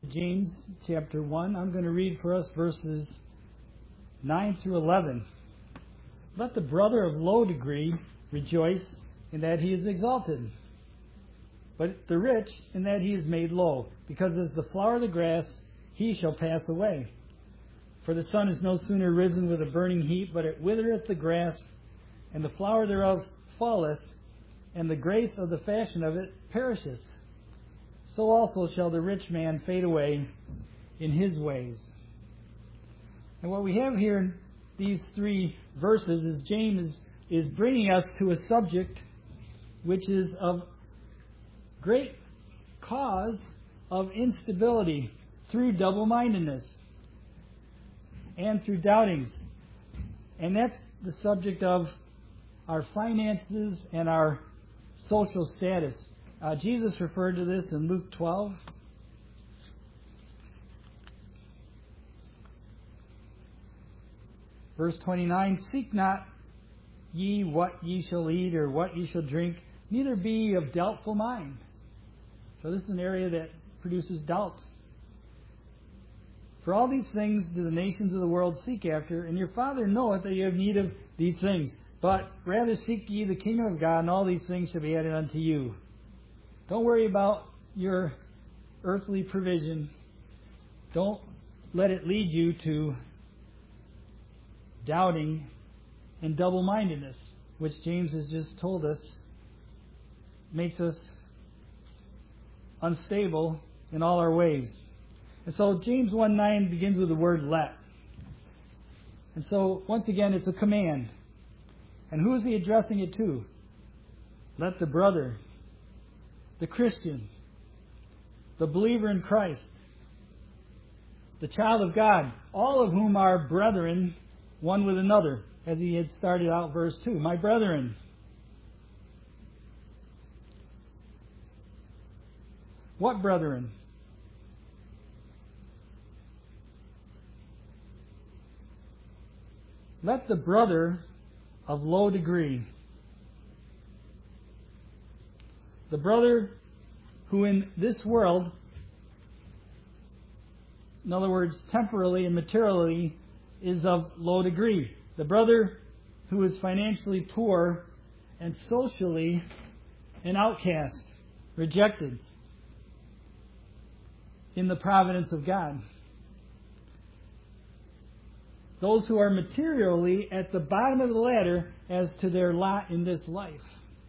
James chapter 1. I'm going to read for us verses 9 through 11. Let the brother of low degree rejoice in that he is exalted, but the rich in that he is made low, because as the flower of the grass he shall pass away. For the sun is no sooner risen with a burning heat, but it withereth the grass, and the flower thereof falleth, and the grace of the fashion of it perisheth. So also shall the rich man fade away in his ways. And what we have here in these three verses is James is bringing us to a subject which is of great cause of instability through double-mindedness and through doubtings. And that's the subject of our finances and our social status. Jesus referred to this in Luke 12. Verse 29, Seek not ye what ye shall eat or what ye shall drink, neither be ye of doubtful mind. So this is an area that produces doubts. For all these things do the nations of the world seek after, and your Father knoweth that ye have need of these things. But rather seek ye the kingdom of God, and all these things shall be added unto you. Don't worry about your earthly provision. Don't let it lead you to doubting and double-mindedness, which James has just told us makes us unstable in all our ways. And so James 1:9 begins with the word let. And so, once again, it's a command. And who is he addressing it to? Let the brother, the Christian, the believer in Christ, the child of God, all of whom are brethren one with another, as he had started out verse 2. My brethren. What brethren? Let the brother of low degree, the brother who in this world, in other words, temporally and materially, is of low degree. The brother who is financially poor and socially an outcast, rejected in the providence of God. Those who are materially at the bottom of the ladder as to their lot in this life.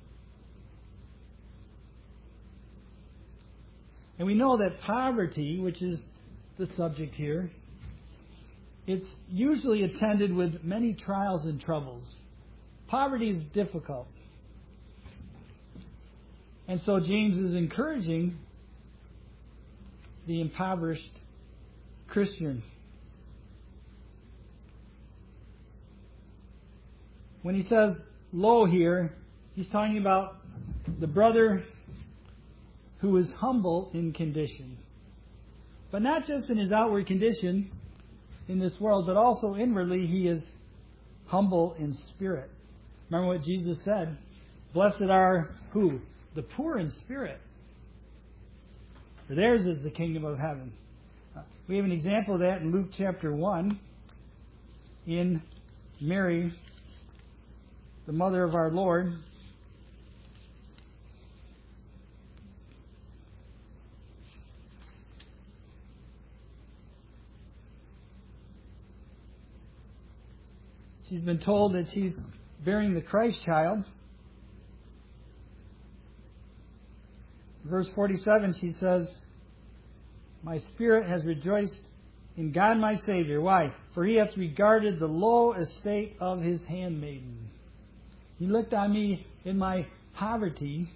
And we know that poverty, which is the subject here, it's usually attended with many trials and troubles. Poverty is difficult. And so James is encouraging the impoverished Christian. When he says low here, he's talking about the brother who is humble in condition. But not just in his outward condition in this world, but also inwardly he is humble in spirit. Remember what Jesus said? Blessed are who? The poor in spirit. For theirs is the kingdom of heaven. We have an example of that in Luke chapter 1 in Mary, the mother of our Lord. She's been told that she's bearing the Christ child. Verse 47, she says, My spirit has rejoiced in God my Savior. Why? For he hath regarded the low estate of his handmaiden. He looked on me in my poverty.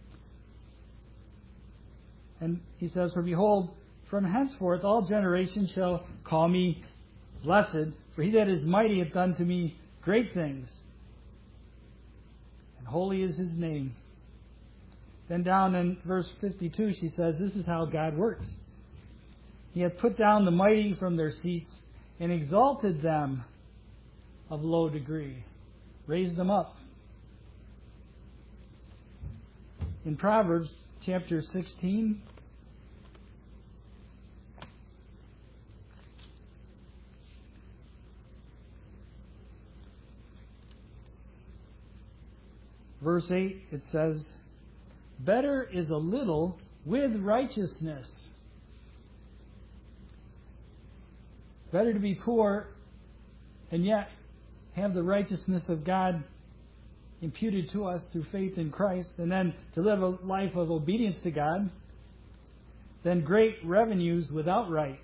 And he says, For behold, from henceforth all generations shall call me blessed, for he that is mighty hath done to me great things, and holy is his name. Then down in verse 52 she says, this is how God works. He hath put down the mighty from their seats, and exalted them of low degree, raised them up. In Proverbs chapter 16, verse 8, it says, better is a little with righteousness. Better to be poor and yet have the righteousness of God imputed to us through faith in Christ, and then to live a life of obedience to God, than great revenues without right.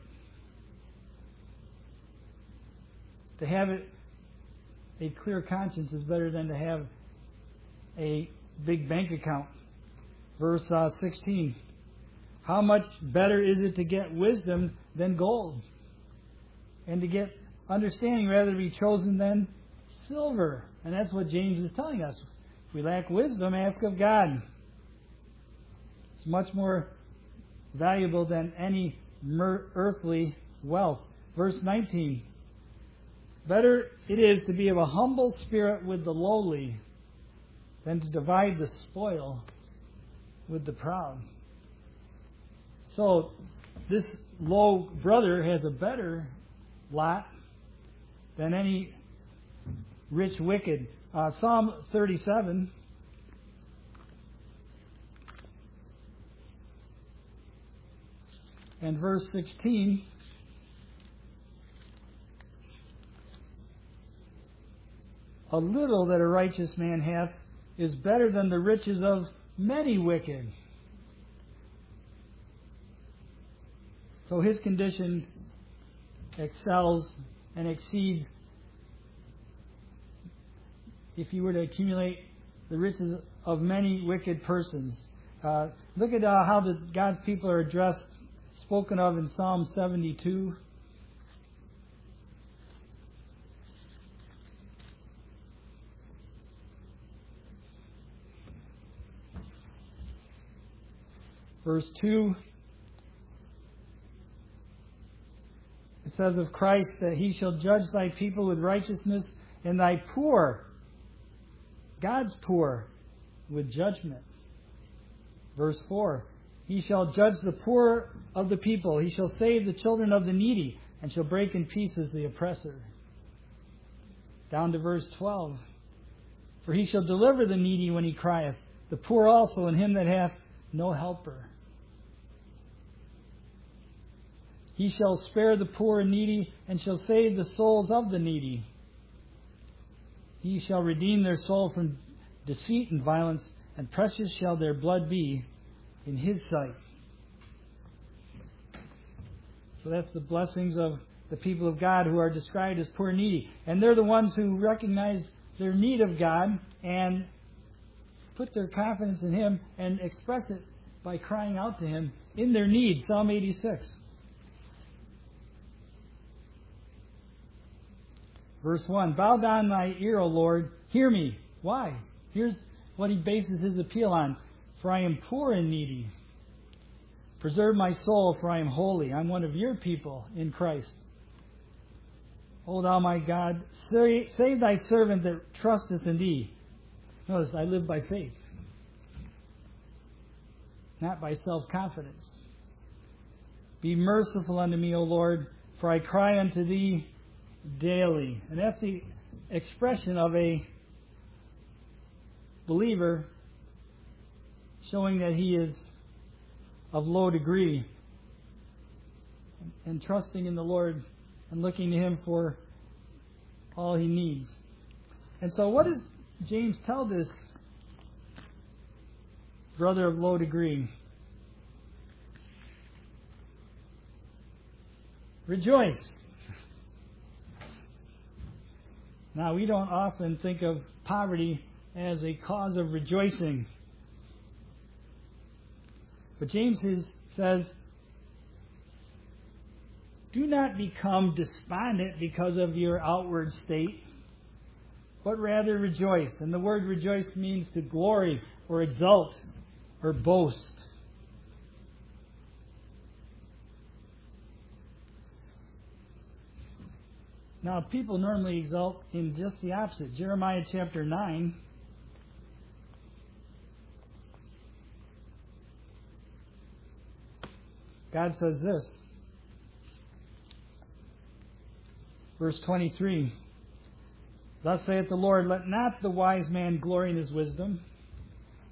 To have a clear conscience is better than to have a big bank account. Verse 16. How much better is it to get wisdom than gold? And to get understanding rather to be chosen than silver. And that's what James is telling us. If we lack wisdom, ask of God. It's much more valuable than any earthly wealth. Verse 19. Better it is to be of a humble spirit with the lowly than to divide the spoil with the proud. So, this low brother has a better lot than any rich wicked. Psalm 37 and verse 16 a little that a righteous man hath is better than the riches of many wicked. So his condition excels and exceeds if you were to accumulate the riches of many wicked persons. Look at how God's people are addressed, spoken of in Psalm 72. Verse 2, it says of Christ that He shall judge thy people with righteousness and thy poor, God's poor, with judgment. Verse 4, He shall judge the poor of the people. He shall save the children of the needy and shall break in pieces the oppressor. Down to verse 12, for He shall deliver the needy when he crieth, the poor also, and him that hath no helper. He shall spare the poor and needy, and shall save the souls of the needy. He shall redeem their soul from deceit and violence, and precious shall their blood be in His sight. So that's the blessings of the people of God who are described as poor and needy. And they're the ones who recognize their need of God and put their confidence in Him and express it by crying out to Him in their need. Psalm 86. Verse 1, bow down thy ear, O Lord, hear me. Why? Here's what he bases his appeal on. For I am poor and needy. Preserve my soul, for I am holy. I'm one of your people in Christ. O thou my God, save thy servant that trusteth in thee. Notice, I live by faith, not by self-confidence. Be merciful unto me, O Lord, for I cry unto thee daily. And that's the expression of a believer showing that he is of low degree and trusting in the Lord and looking to Him for all he needs. And so what does James tell this brother of low degree? Rejoice. Now, we don't often think of poverty as a cause of rejoicing. But James says, do not become despondent because of your outward state, but rather rejoice. And the word rejoice means to glory or exult or boast. Now, people normally exult in just the opposite. Jeremiah chapter 9. God says this. Verse 23. Thus saith the Lord, let not the wise man glory in his wisdom,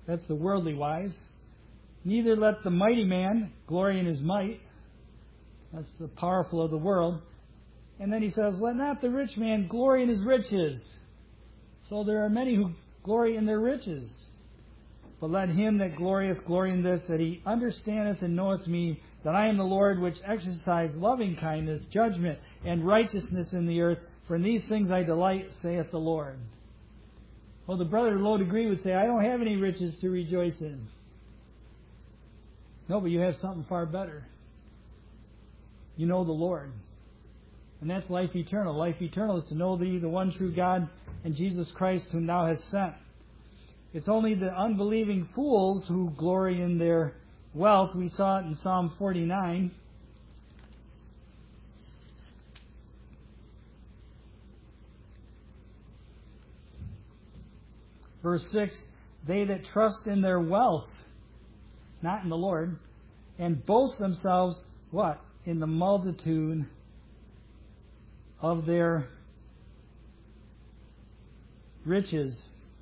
That's the worldly wise. Neither let the mighty man glory in his might. That's the powerful of the world. And then he says, let not the rich man glory in his riches. So there are many who glory in their riches. But let him that glorieth glory in this, that he understandeth and knoweth me, that I am the Lord, which exercise loving kindness, judgment, and righteousness in the earth. For in these things I delight, saith the Lord. Well, the brother of low degree would say, I don't have any riches to rejoice in. No, but you have something far better. You know the Lord. And that's life eternal. Life eternal is to know Thee, the one true God, and Jesus Christ, whom Thou hast sent. It's only the unbelieving fools who glory in their wealth. We saw it in Psalm 49. Verse 6, they that trust in their wealth, not in the Lord, and boast themselves, what? In the multitude of their riches.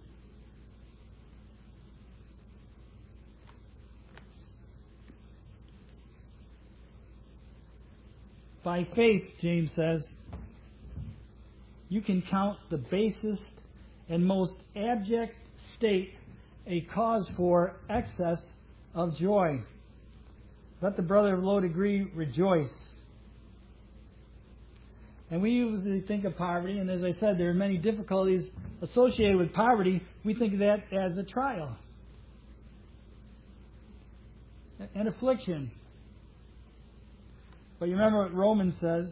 By faith, James says, you can count the basest and most abject state a cause for excess of joy. Let the brother of low degree rejoice. And we usually think of poverty, and as I said, there are many difficulties associated with poverty. We think of that as a trial, an affliction. But you remember what Romans says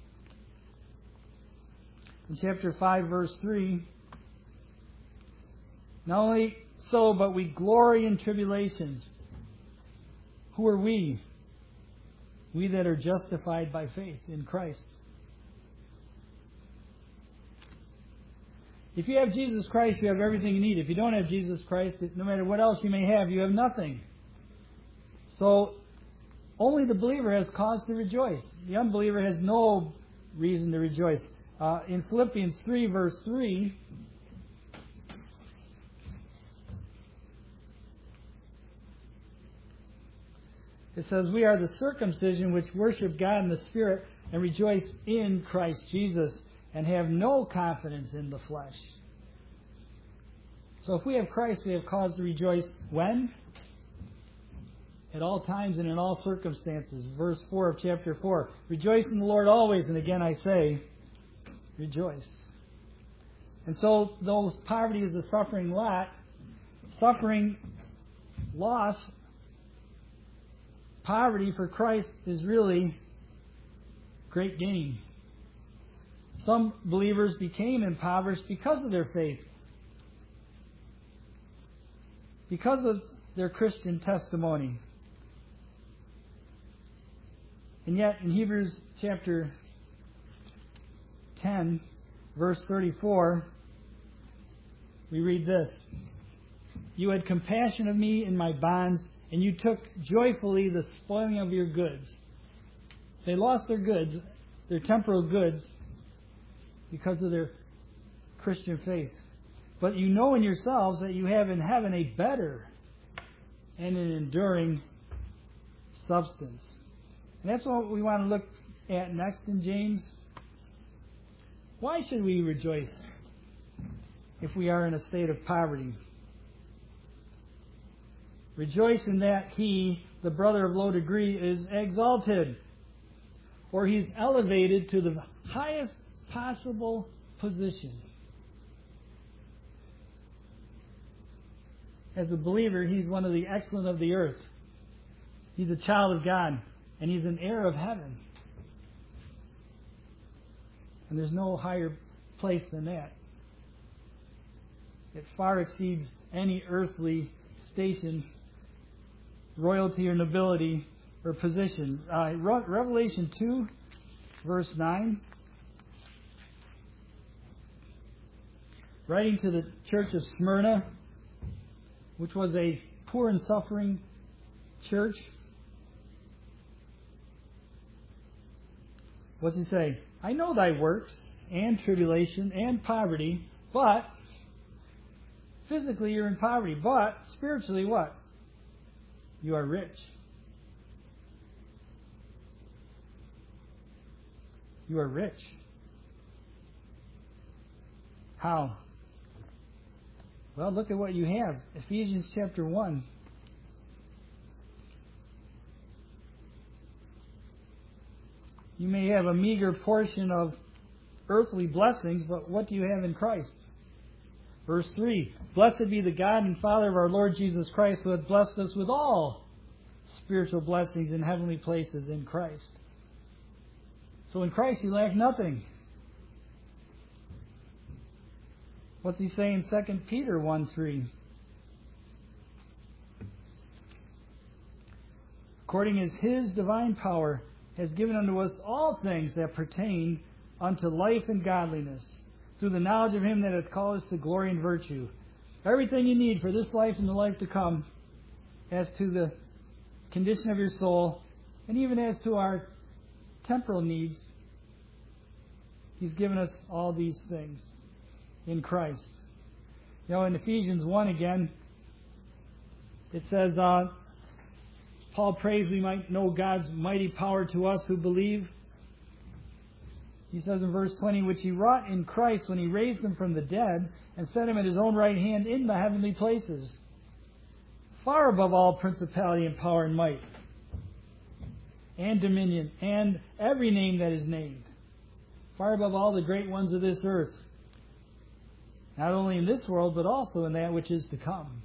in chapter 5, verse 3. Not only so, but we glory in tribulations. Who are we? We that are justified by faith in Christ. If you have Jesus Christ, you have everything you need. If you don't have Jesus Christ, no matter what else you may have, you have nothing. So, only the believer has cause to rejoice. The unbeliever has no reason to rejoice. In Philippians 3, verse 3, it says, we are the circumcision which worship God in the Spirit and rejoice in Christ Jesus and have no confidence in the flesh. So if we have Christ, we have cause to rejoice. When? At all times and in all circumstances. Verse 4 of chapter 4. Rejoice in the Lord always, and again I say, rejoice. And so, though poverty is a suffering lot, suffering, loss, poverty for Christ is really great gain. Some believers became impoverished because of their faith, because of their Christian testimony. And yet, in Hebrews chapter 10, verse 34, we read this. You had compassion of me in my bonds, and you took joyfully the spoiling of your goods. They lost their goods, their temporal goods, because of their Christian faith. But you know in yourselves that you have in heaven a better and an enduring substance. And that's what we want to look at next in James. Why should we rejoice if we are in a state of poverty? Rejoice in that he, the brother of low degree, is exalted, or he's elevated to the highest possible position. As a believer, he's one of the excellent of the earth. He's a child of God, and he's an heir of heaven. And there's no higher place than that. It far exceeds any earthly station, royalty or nobility or position. Revelation 2, verse 9. Writing to the church of Smyrna, which was a poor and suffering church. What's he say? I know thy works, and tribulation, and poverty, but physically you're in poverty, but spiritually what? You are rich. You are rich. How? Well, look at what you have. Ephesians chapter 1. You may have a meager portion of earthly blessings, but what do you have in Christ? Verse 3, Blessed be the God and Father of our Lord Jesus Christ, who hath blessed us with all spiritual blessings in heavenly places in Christ. So in Christ you lack nothing. What's he saying in 2 Peter 1:3? According as his divine power has given unto us all things that pertain unto life and godliness, through the knowledge of him that hath called us to glory and virtue. Everything you need for this life and the life to come, as to the condition of your soul, and even as to our temporal needs, he's given us all these things in Christ. You know, in Ephesians 1 again, it says, Paul prays we might know God's mighty power to us who believe. He says in verse 20, which he wrought in Christ when he raised him from the dead and set him at his own right hand in the heavenly places, far above all principality and power and might, and dominion, and every name that is named, far above all the great ones of this earth, not only in this world, but also in that which is to come.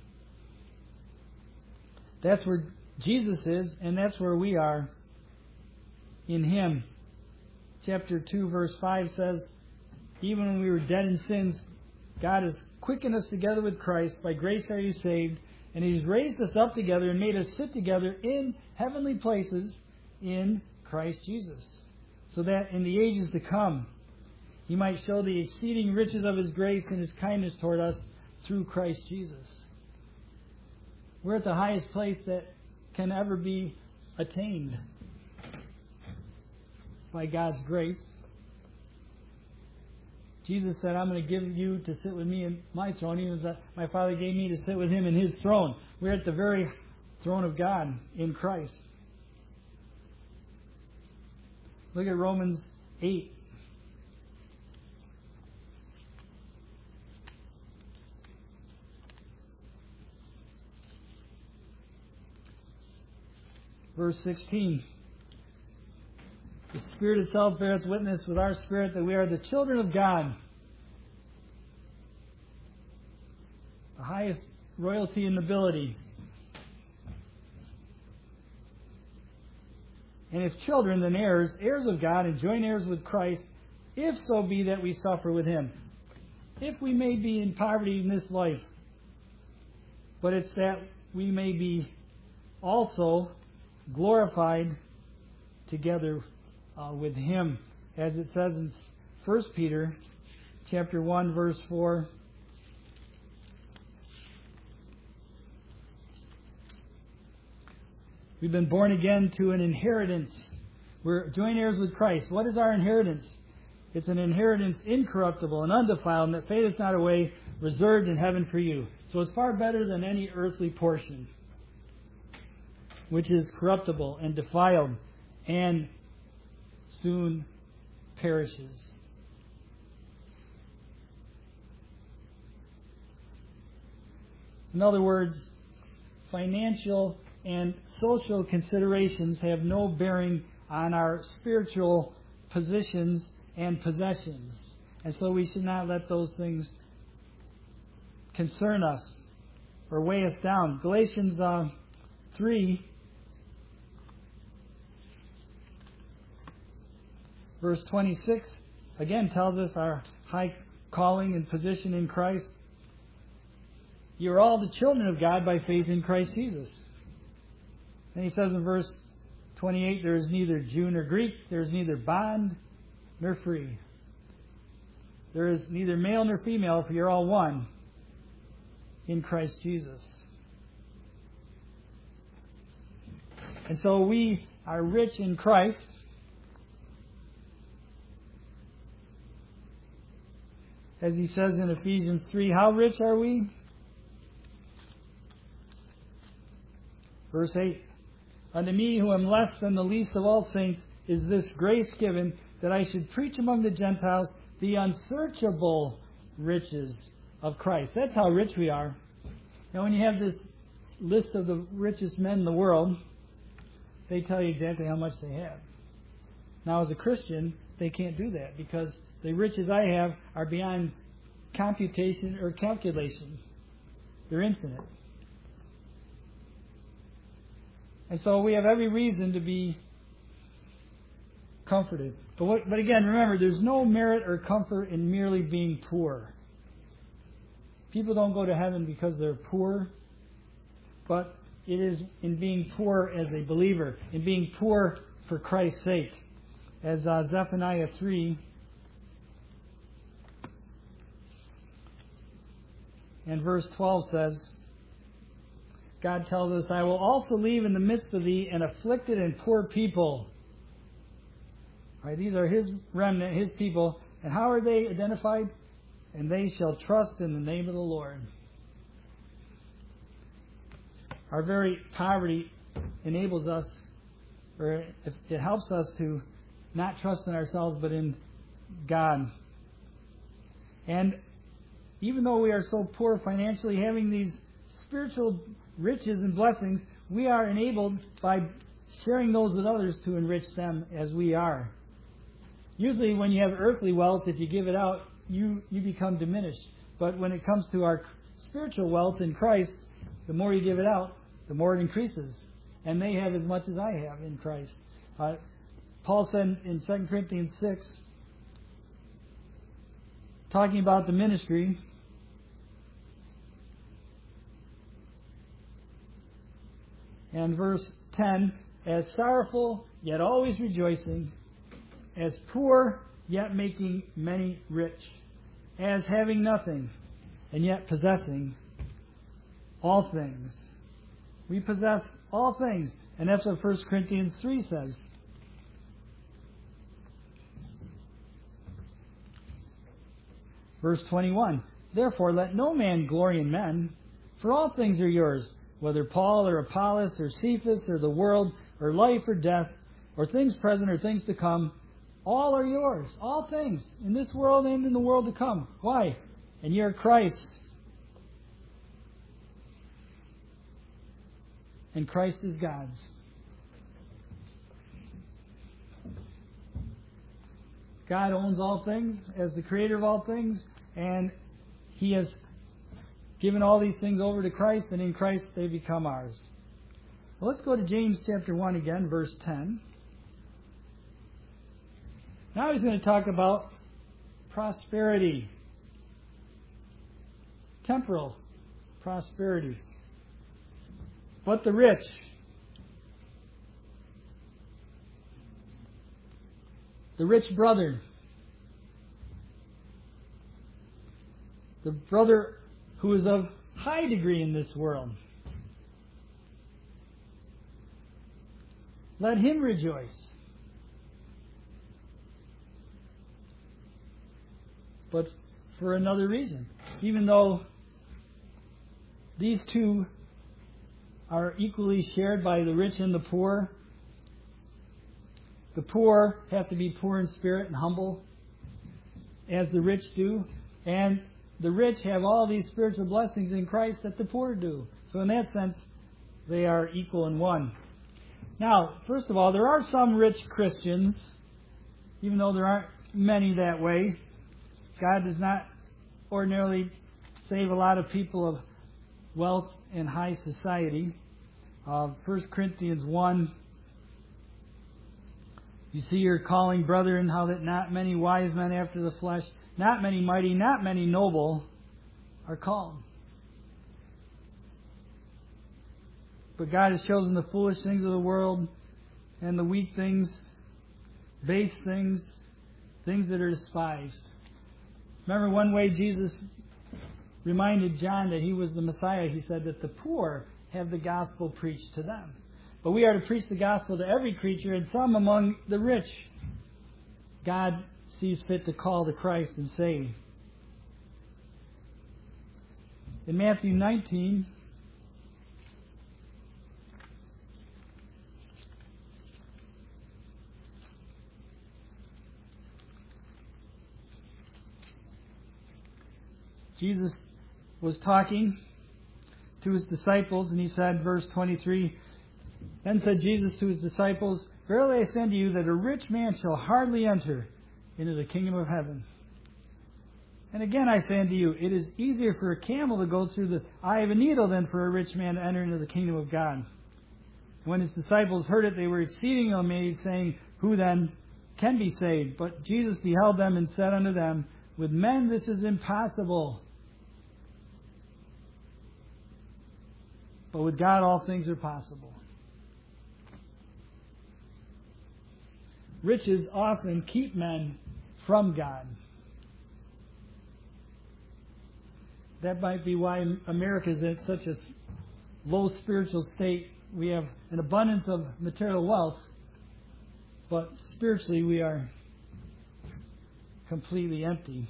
That's where Jesus is, and that's where we are in him. Chapter 2, verse 5 says, even when we were dead in sins, God has quickened us together with Christ. By grace are you saved. And he's raised us up together and made us sit together in heavenly places in Christ Jesus, so that in the ages to come he might show the exceeding riches of his grace and his kindness toward us through Christ Jesus. We're at the highest place that can ever be attained by God's grace. Jesus said, I'm going to give you to sit with me in my throne, even as my Father gave me to sit with him in his throne. We're at the very throne of God in Christ. Look at Romans 8. Verse 16. The Spirit itself beareth witness with our spirit that we are the children of God. The highest royalty and nobility. And if children, then heirs, heirs of God, and joint heirs with Christ, if so be that we suffer with him. If we may be in poverty in this life, but it's that we may be also glorified together with him, as it says in 1 Peter chapter 1, verse 4. We've been born again to an inheritance. We're joint heirs with Christ. What is our inheritance? It's an inheritance incorruptible and undefiled, and that fadeth not away, reserved in heaven for you. So it's far better than any earthly portion, which is corruptible and defiled and soon perishes. In other words, financial and social considerations have no bearing on our spiritual positions and possessions. And so we should not let those things concern us or weigh us down. Galatians 3, verse 26, again tells us our high calling and position in Christ. You are all the children of God by faith in Christ Jesus. Then he says in verse 28, there is neither Jew nor Greek, there is neither bond nor free. There is neither male nor female, for you're all one in Christ Jesus. And so we are rich in Christ. As he says in Ephesians 3, how rich are we? Verse 8. Unto me, who am less than the least of all saints, is this grace given, that I should preach among the Gentiles the unsearchable riches of Christ. That's how rich we are. Now, when you have this list of the richest men in the world, they tell you exactly how much they have. Now, as a Christian, they can't do that, because the riches I have are beyond computation or calculation. They're infinite. And so we have every reason to be comforted. But again, remember, there's no merit or comfort in merely being poor. People don't go to heaven because they're poor, but it is in being poor as a believer, in being poor for Christ's sake. As Zephaniah 3 and verse 12 says, God tells us, I will also leave in the midst of thee an afflicted and poor people. All right, these are His remnant, His people. And how are they identified? And they shall trust in the name of the Lord. Our very poverty enables us, or it helps us to not trust in ourselves, but in God. And even though we are so poor financially, having these spiritual riches and blessings, we are enabled by sharing those with others to enrich them as we are. Usually when you have earthly wealth, if you give it out, you become diminished. But when it comes to our spiritual wealth in Christ, the more you give it out, the more it increases. And they have as much as I have in Christ. Paul said in 2 Corinthians 6, talking about the ministry, and verse 10, as sorrowful, yet always rejoicing, as poor, yet making many rich, as having nothing, and yet possessing all things. We possess all things. And that's what 1 Corinthians 3 says. Verse 21, therefore let no man glory in men, for all things are yours, whether Paul or Apollos or Cephas or the world or life or death or things present or things to come, all are yours. All things in this world and in the world to come. Why? And ye are Christ's. And Christ is God's. God owns all things as the creator of all things, and He has given all these things over to Christ, and in Christ they become ours. Well, let's go to James chapter 1 again, verse 10. Now he's going to talk about prosperity. Temporal prosperity. But the rich, the rich brother, the brother who is of high degree in this world, let him rejoice. But for another reason. Even though these two are equally shared by the rich and the poor have to be poor in spirit and humble, as the rich do. And the rich have all these spiritual blessings in Christ that the poor do. So in that sense, they are equal in one. Now, first of all, there are some rich Christians, even though there aren't many that way. God does not ordinarily save a lot of people of wealth and high society. 1 Corinthians 1, you see your calling, brethren, how that not many wise men after the flesh, not many mighty, not many noble are called. But God has chosen the foolish things of the world and the weak things, base things, things that are despised. Remember one way Jesus reminded John that he was the Messiah. He said that the poor have the gospel preached to them. But we are to preach the gospel to every creature, and some among the rich God sees fit to call to Christ and save. In Matthew 19, Jesus was talking to his disciples, and he said, verse 23, "Then said Jesus to his disciples, Verily I say unto you, that a rich man shall hardly enter into the kingdom of heaven. And again I say unto you, it is easier for a camel to go through the eye of a needle than for a rich man to enter into the kingdom of God." When his disciples heard it, they were exceedingly amazed, saying, "Who then can be saved?" But Jesus beheld them and said unto them, "With men this is impossible, but with God all things are possible." Riches often keep men from God. That might be why America is in such a low spiritual state. We have an abundance of material wealth, but spiritually we are completely empty.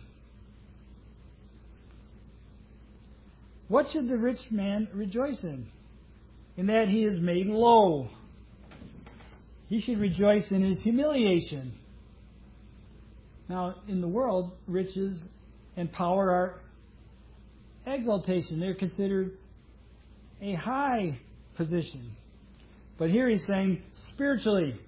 What should the rich man rejoice in? In that he is made low. He should rejoice in his humiliation. Now, in the world, riches and power are exaltation. They're considered a high position. But here he's saying, spiritually,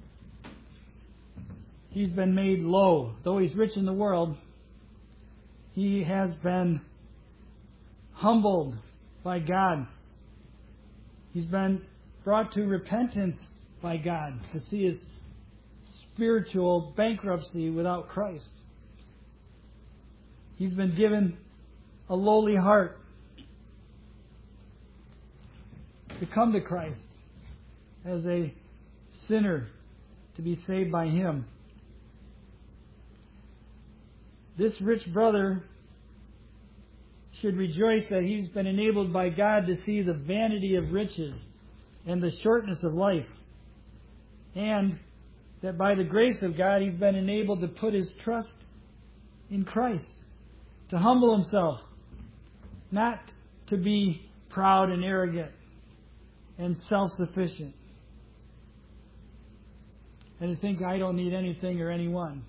he's been made low. Though he's rich in the world, he has been humbled by God. He's been brought to repentance by God to see his spiritual bankruptcy without Christ. He's been given a lowly heart to come to Christ as a sinner to be saved by Him. This rich brother should rejoice that he's been enabled by God to see the vanity of riches and the shortness of life, and that by the grace of God he's been enabled to put his trust in Christ, to humble himself, not to be proud and arrogant and self-sufficient, and to think, I don't need anything or anyone.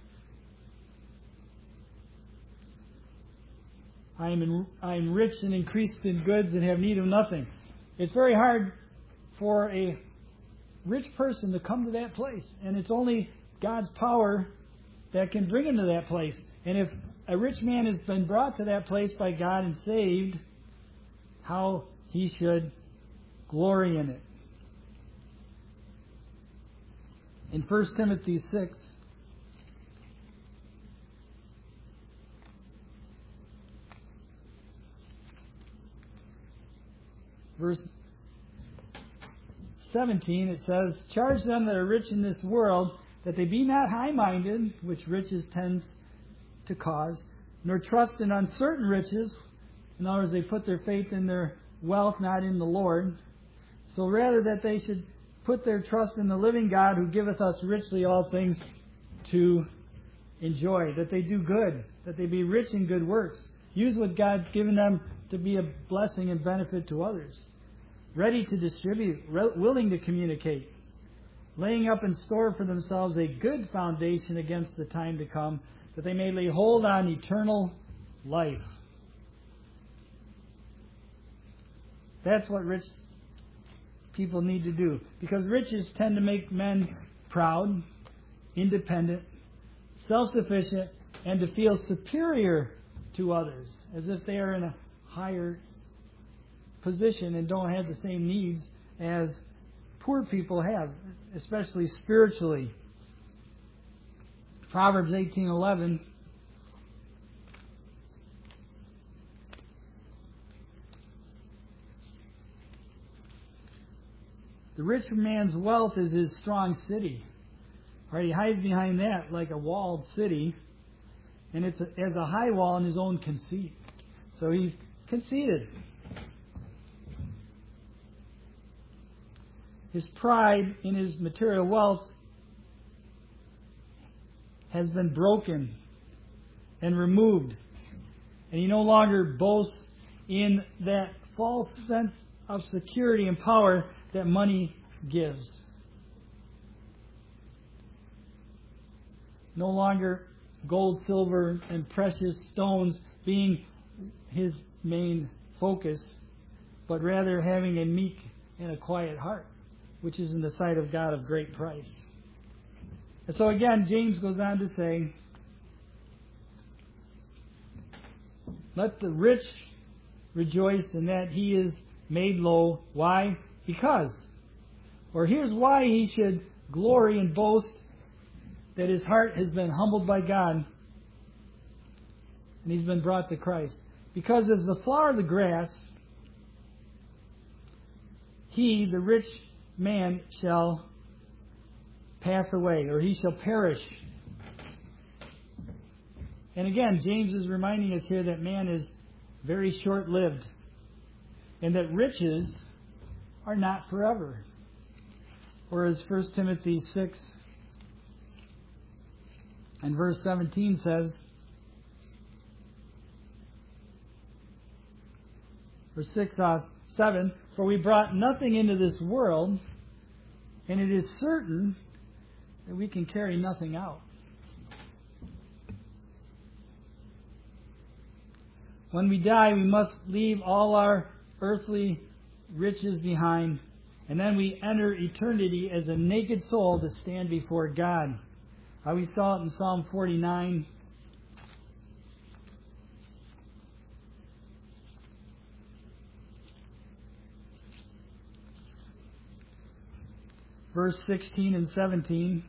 I am rich and increased in goods and have need of nothing. It's very hard for a rich person to come to that place, and it's only God's power that can bring him to that place. And if a rich man has been brought to that place by God and saved, how he should glory in it. In 1 Timothy 6, verse 17, it says, "Charge them that are rich in this world, that they be not high-minded, which riches tends to cause, nor trust in uncertain riches." In other words, they put their faith in their wealth, not in the Lord. So rather that they should put their trust in the living God, who giveth us richly all things to enjoy. That they do good, that they be rich in good works. Use what God's given them to be a blessing and benefit to others. Ready to distribute, willing to communicate, laying up in store for themselves a good foundation against the time to come, that they may lay hold on eternal life. That's what rich people need to do. Because riches tend to make men proud, independent, self-sufficient, and to feel superior to others, as if they are in a higher position and don't have the same needs as poor people have, especially spiritually. Proverbs 18:11. The rich man's wealth is his strong city. Right, he hides behind that like a walled city, and it has a high wall in his own conceit. So he's conceited. His pride in his material wealth has been broken and removed, and he no longer boasts in that false sense of security and power that money gives. No longer gold, silver, and precious stones being his main focus, but rather having a meek and a quiet heart, which is in the sight of God of great price. And so again, James goes on to say, let the rich rejoice in that he is made low. Why? Because. Or here's why he should glory and boast, that his heart has been humbled by God and he's been brought to Christ. Because as the flower of the grass, he, the rich man, shall pass away, or he shall perish. And again, James is reminding us here that man is very short-lived, and that riches are not forever. Or as 1 Timothy 6 and verse 17 says, or 7, for we brought nothing into this world, and it is certain that we can carry nothing out. When we die, we must leave all our earthly riches behind, and then we enter eternity as a naked soul to stand before God. We saw it in Psalm 49. Verse 16 and 17.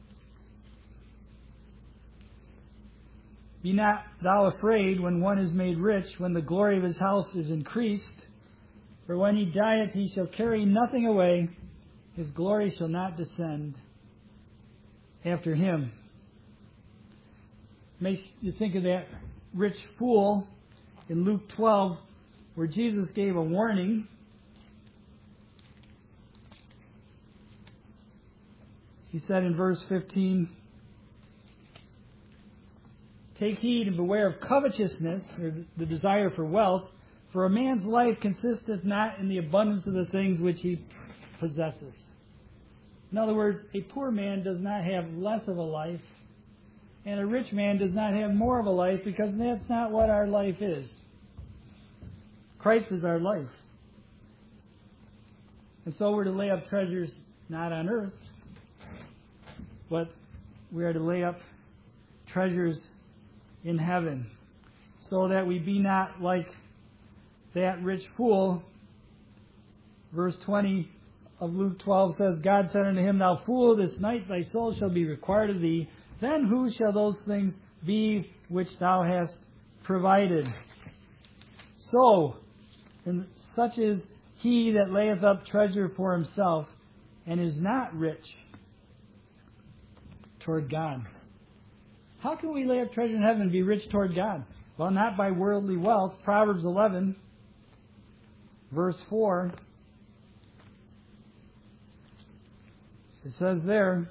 Be not thou afraid when one is made rich, when the glory of his house is increased. For when he dieth, he shall carry nothing away. His glory shall not descend after him. Makes you think of that rich fool in Luke 12, where Jesus gave a warning. He said in verse 15, take heed and beware of covetousness, or the desire for wealth, for a man's life consisteth not in the abundance of the things which he possesseth. In other words, a poor man does not have less of a life, and a rich man does not have more of a life, because that's not what our life is. Christ is our life. And so we're to lay up treasures not on earth, but we are to lay up treasures in heaven, so that we be not like that rich fool. Verse 20 of Luke 12 says, God said unto him, thou fool, this night thy soul shall be required of thee. Then whose shall those things be which thou hast provided? So, and such is he that layeth up treasure for himself, and is not rich toward God. How can we lay up treasure in heaven and be rich toward God? Well, not by worldly wealth. Proverbs 11, verse 4. It says there,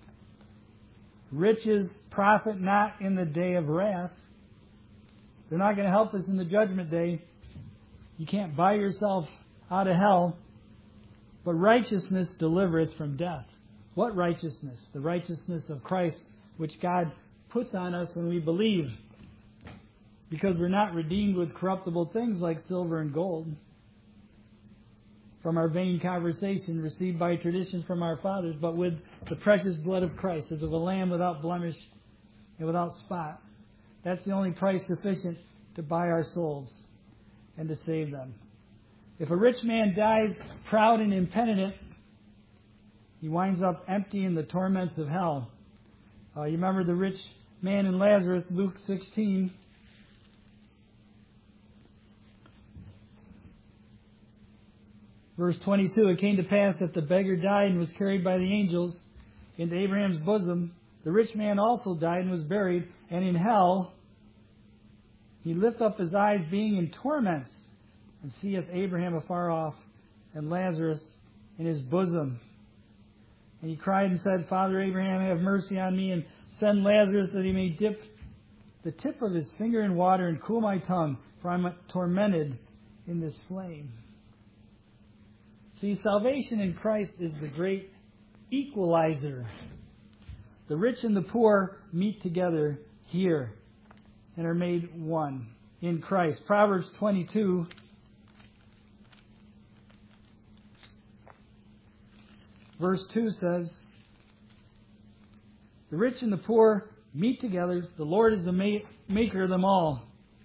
riches profit not in the day of wrath. They're not going to help us in the judgment day. You can't buy yourself out of hell. But righteousness delivereth from death. What righteousness? The righteousness of Christ, which God puts on us when we believe. Because we're not redeemed with corruptible things like silver and gold, from our vain conversation received by tradition from our fathers, but with the precious blood of Christ, as of a lamb without blemish and without spot. That's the only price sufficient to buy our souls and to save them. If a rich man dies proud and impenitent, he winds up empty in the torments of hell. You remember the rich man in Lazarus, Luke 16. Verse 22, it came to pass that the beggar died and was carried by the angels into Abraham's bosom. The rich man also died and was buried, and in hell he lift up his eyes, being in torments, and seeth Abraham afar off, and Lazarus in his bosom. And he cried and said, Father Abraham, have mercy on me, and send Lazarus that he may dip the tip of his finger in water and cool my tongue, for I am tormented in this flame. See, salvation in Christ is the great equalizer. The rich and the poor meet together here and are made one. in Christ. Proverbs 22, verse 2 says, "The rich and the poor meet together. The Lord is the maker of them all."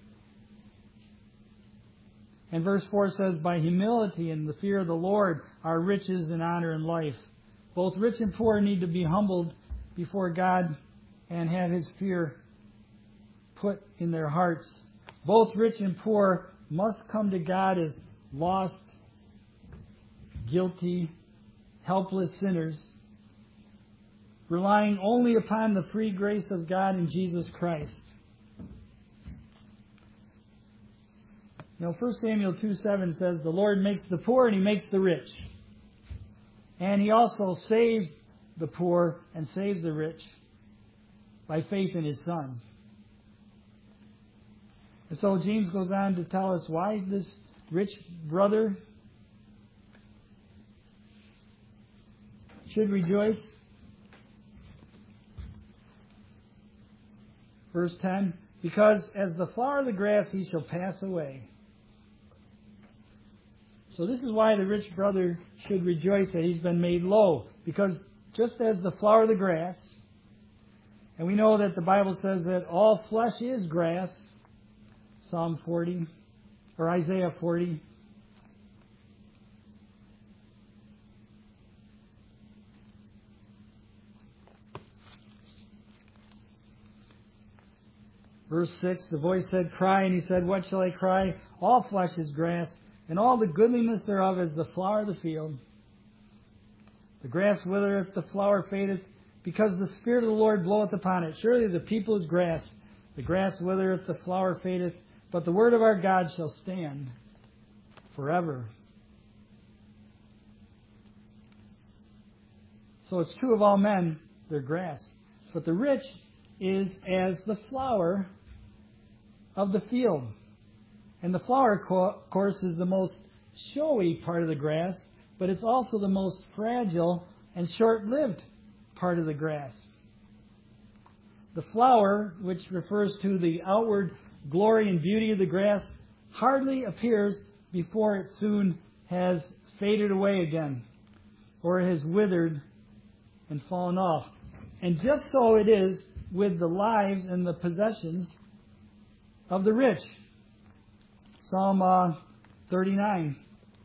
And verse 4 says, "By humility and the fear of the Lord are riches and honor and life." Both rich and poor need to be humbled before God and have His fear put in their hearts. Both rich and poor must come to God as lost, guilty, helpless sinners, relying only upon the free grace of God in Jesus Christ. 1 Samuel 2:7 says, "The Lord makes the poor and He makes the rich." And He also saves the poor and saves the rich by faith in His Son. And so James goes on to tell us why this rich brother should rejoice. Verse 10, "Because as the flower of the grass he shall pass away." So this is why the rich brother should rejoice that he's been made low. Because just as the flower of the grass, and we know that the Bible says that all flesh is grass, Psalm 40, or Isaiah 40. Verse 6, "The voice said, Cry, and he said, What shall I cry? All flesh is grass, and all the goodliness thereof is the flower of the field. The grass withereth, the flower fadeth, because the Spirit of the Lord bloweth upon it. Surely the people is grass. The grass withereth, the flower fadeth, but the word of our God shall stand forever." So it's true of all men, they're grass. But the rich is as the flower of the field. And the flower, of course, is the most showy part of the grass, but it's also the most fragile and short-lived part of the grass. The flower, which refers to the outward glory and beauty of the grass, hardly appears before it soon has faded away again, or it has withered and fallen off. And just so it is with the lives and the possessions of the rich. Psalm 39.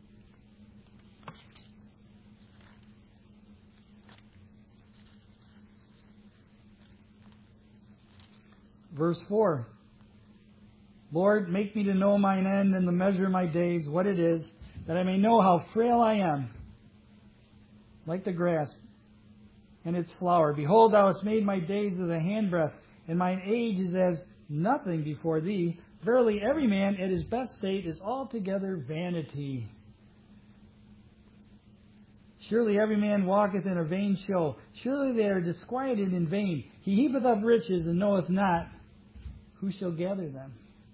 Verse 4. "Lord, make me to know mine end and the measure of my days, what it is, that I may know how frail I am, like the grass and its flower. Behold, thou hast made my days as a handbreadth, and mine age is as nothing before thee. Verily, every man at his best state is altogether vanity. Surely every man walketh in a vain show. Surely they are disquieted in vain. He heapeth up riches and knoweth not who shall gather them."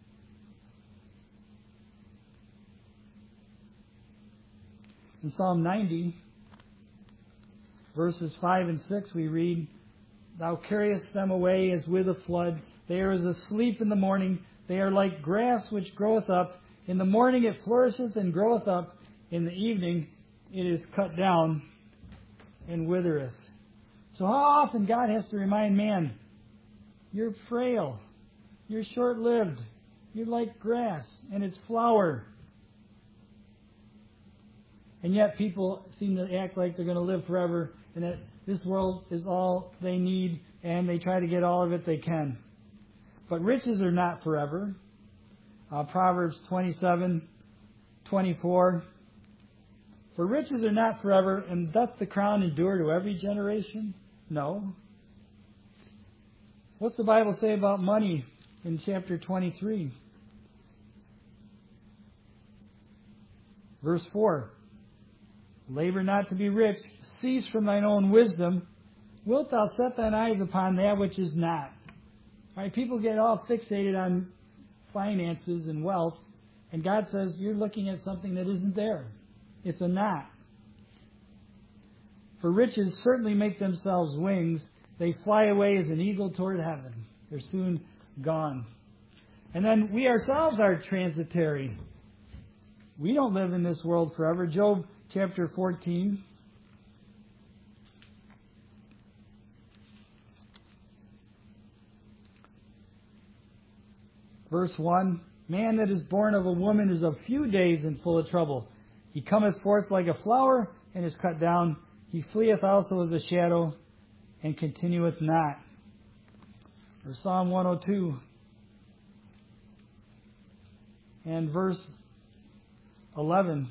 In Psalm 90, verses 5 and 6, we read, "Thou carriest them away as with a flood. They are as asleep in the morning. They are like grass which groweth up. In the morning it flourisheth and groweth up. In the evening it is cut down and withereth." So how often God has to remind man, you're frail, you're short-lived, you're like grass and its flower. And yet people seem to act like they're going to live forever and that this world is all they need and they try to get all of it they can. But riches are not forever. Proverbs 27:24. "For riches are not forever, and doth the crown endure to every generation?" No. What's the Bible say about money in chapter 23? Verse 4. "Labor not to be rich, cease from thine own wisdom. Wilt thou set thine eyes upon that which is not?" All right, people get all fixated on finances and wealth, and God says you're looking at something that isn't there. It's a not. "For riches certainly make themselves wings. They fly away as an eagle toward heaven." They're soon gone. And then we ourselves are transitory. We don't live in this world forever. Job chapter 14. Verse 1, man that is born of a woman is of few days and full of trouble. He cometh forth like a flower and is cut down. He fleeth also as a shadow and continueth not. Or Psalm 102 and verse 11.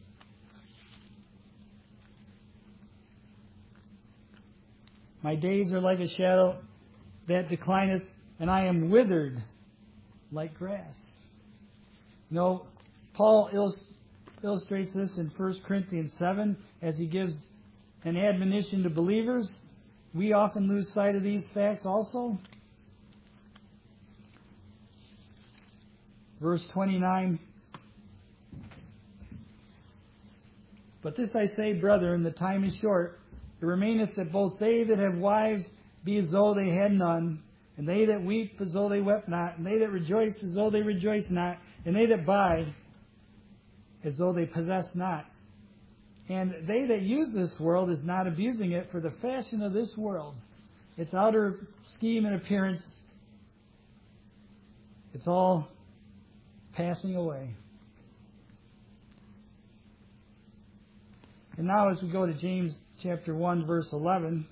My days are like a shadow that declineth, and I am withered like grass. You know, Paul illustrates this in 1 Corinthians 7 as he gives an admonition to believers. We often lose sight of these facts also. Verse 29. But this I say, brethren, the time is short. It remaineth that both they that have wives be as though they had none, and they that weep as though they wept not, and they that rejoice as though they rejoice not, and they that buy as though they possess not. And they that use this world is not abusing it, for the fashion of this world, its outer scheme and appearance, it's all passing away. And now as we go to James chapter 1, verse 11,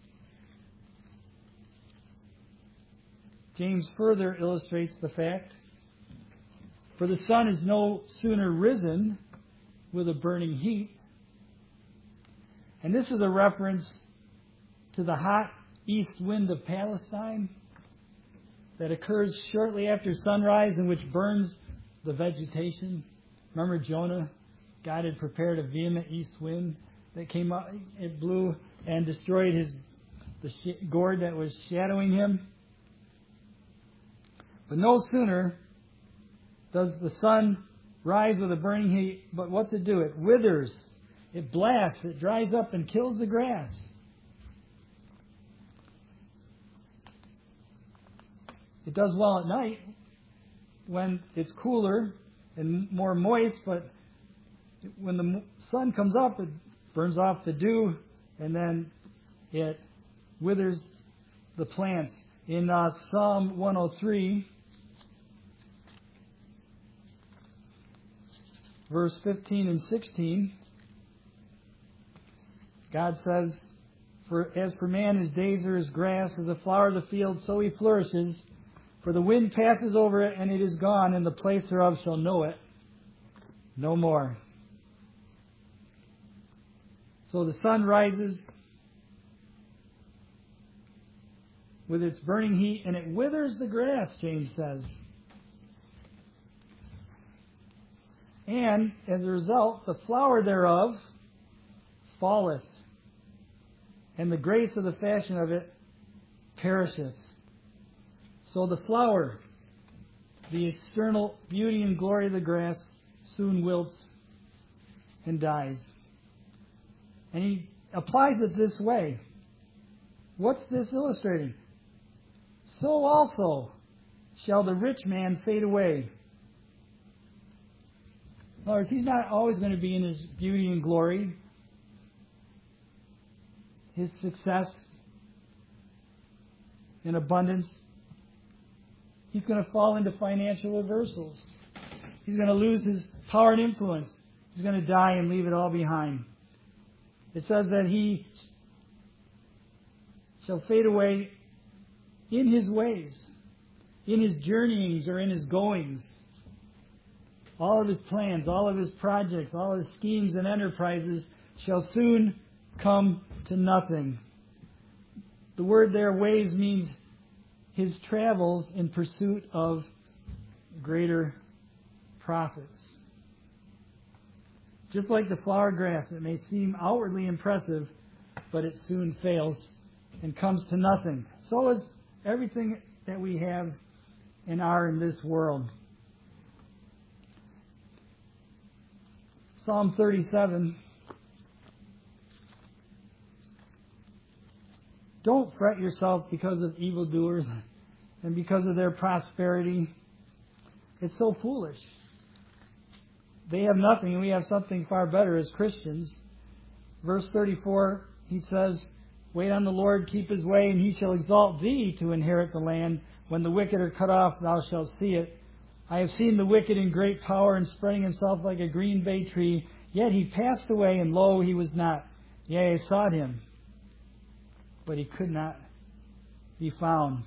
James further illustrates the fact, for the sun is no sooner risen with a burning heat. And this is a reference to the hot east wind of Palestine that occurs shortly after sunrise and which burns the vegetation. Remember Jonah? God had prepared a vehement east wind that came up, it blew and destroyed the gourd that was shadowing him. But no sooner does the sun rise with a burning heat, but what's it do? It withers, it blasts, it dries up and kills the grass. It does well at night when it's cooler and more moist, but when the sun comes up, it burns off the dew, and then it withers the plants. In Psalm 103, verse 15 and 16, God says, as for man, his days are as grass, as a flower of the field, so he flourishes. For the wind passes over it, and it is gone, and the place thereof shall know it no more. So the sun rises with its burning heat, and it withers the grass, James says. And, as a result, the flower thereof falleth, and the grace of the fashion of it perisheth. So the flower, the external beauty and glory of the grass, soon wilts and dies. And he applies it this way. What's this illustrating? So also shall the rich man fade away. In other words, he's not always going to be in his beauty and glory, his success and abundance. He's going to fall into financial reversals. He's going to lose his power and influence. He's going to die and leave it all behind. It says that he shall fade away in his ways, in his journeyings or in his goings. All of his plans, all of his projects, all his schemes and enterprises shall soon come to nothing. The word there, ways, means his travels in pursuit of greater profits. Just like the flower grass, it may seem outwardly impressive, but it soon fails and comes to nothing. So is everything that we have and are in this world. Psalm 37. Don't fret yourself because of evildoers and because of their prosperity, It's so foolish. They have nothing, and we have something far better as Christians. Verse 34, he says, "Wait on the Lord, keep his way, and he shall exalt thee to inherit the land. When the wicked are cut off, thou shalt see it. I have seen the wicked in great power and spreading himself like a green bay tree. Yet he passed away, and lo, he was not. Yea, I sought him, but he could not be found."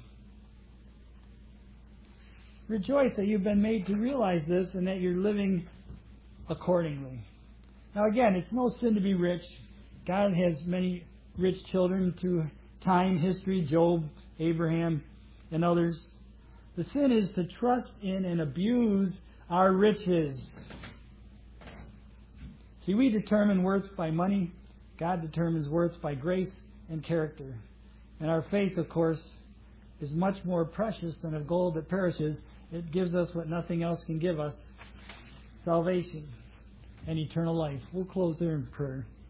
Rejoice that you've been made to realize this and that you're living accordingly. Now again, it's no sin to be rich. God has many rich children through time, history, Job, Abraham, and others. The sin is to trust in and abuse our riches. See, we determine worth by money. God determines worth by grace and character. And our faith, of course, is much more precious than of gold that perishes. It gives us what nothing else can give us: salvation and eternal life. We'll close there in prayer.